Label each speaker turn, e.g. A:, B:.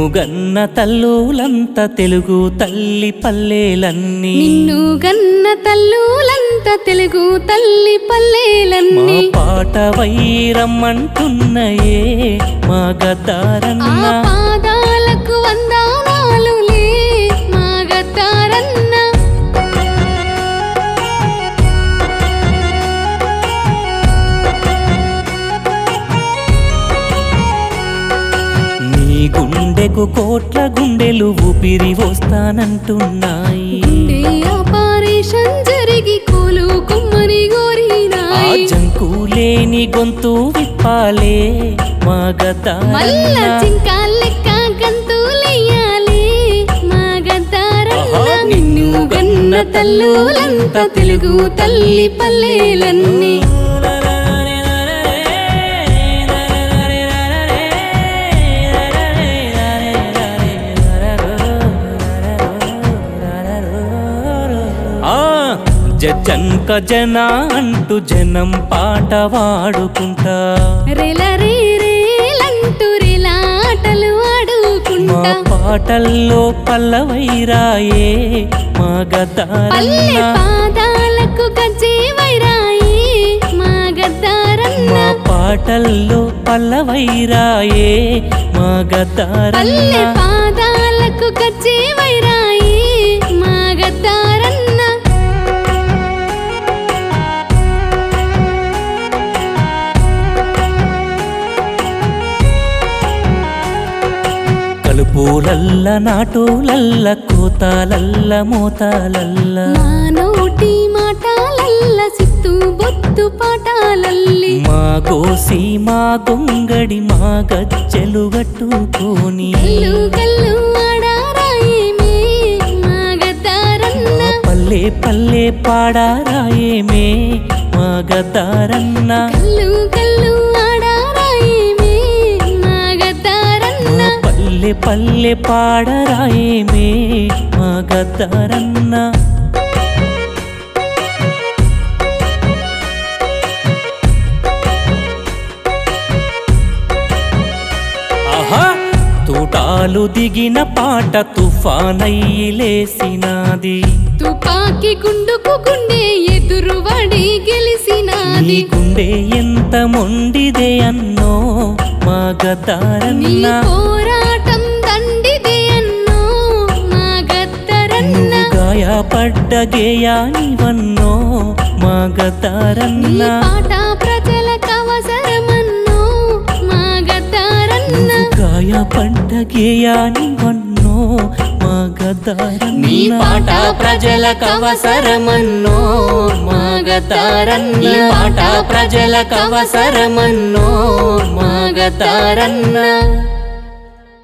A: గన్న తల్లులంత తెలుగు తల్లి పల్లెలన్నీ
B: నిన్ను గన్న తల్లులంత తెలుగు తల్లి
A: మా
B: పల్లెలన్నీ
A: పాట వైరమ్మంటున్నయే మా
B: ఆ
A: గద్దారన్న
B: పాదాలకు వందనాలులే మా గద్దారన్న
A: నీ గుండెకు కోట్ల గుండెలు ఊపిరి వస్తానంటున్నాయి
B: గుండె ఆపరేషన్ జరిగి కోలు కుమ్మని
A: ఆ
B: గోరినాయి
A: జంకు లేని గొంతు విప్పాలే మా
B: మల్ల
A: గద్దారన్న
B: చింకాలెక్క గంతులెయ్యాలి మా గద్దారన్న
A: ఆహా,
B: నిన్ను గన్న తల్లులంత తెలుగు తల్లి పల్లెలన్నీ
A: ఆ జనక జన అంటూ జనం పాట వాడుకుంటా
B: రెల రే రేలంటూ రేలాటలు
A: మా
B: ఆడుకుంటా
A: పాటల్లో పల్లవైరాయే మా
B: పల్లె
A: గద్దారన్న
B: పాదాలకు గజ్జే వైరాయి మా గద్దారన్న
A: మా పాటల్లో పల్లవైరాయే మా
B: పల్లె
A: గద్దారన్న
B: పాదాలకు గజ్జే వైరాయి మా గద్దారన్న
A: కలుపులల్ల నాటులల్ల కోతాలల్ల మోతాలల్ల
B: మా నోటి మాటాలల్ల సిత్తు బొత్తు పాటాలల్లి
A: మా గోసి మా గొంగడి మా గజ్జెలు గట్టుకొని
B: గల్లు గల్లు ఆడారాయేమే మా గద్దారన్న
A: మా పల్లె పల్లె పాడారాయేమే మా గద్దారన్న
B: గల్లు గల్లు ఆడారాయేమే మా గద్దారన్న
A: మా పల్లె పల్లె పాడరాయేమే మా గద్దారన్న ఆహా తూటాలు దిగిన పాట తుఫానయ్యి లేసినాది
B: తుపాకి గుండుకు గుండె ఎదురువడి
A: నీ
B: గెలిసినాది
A: గుండె ఎంత మొండిదే అన్నో మా
B: నీ
A: గద్దారన్న
B: పోరాటం దండిదే అన్నో మా గద్దరన్న
A: నువ్వు గాయపడ్డ గేయానివన్నో మా
B: నీ
A: గద్దారన్న
B: పాట ప్రజలకు అవసరమన్నో మా గద్దరన్న
A: నువ్వు గాయపడ్డ గేయానివన్నో మా గద్దారన్న
B: నీ పాట ప్రజలకు అవసరమన్నో మా గద్దరన్న
A: నీ పాట ప్రజలకు అవసరమన్నో మా గద్దారన్న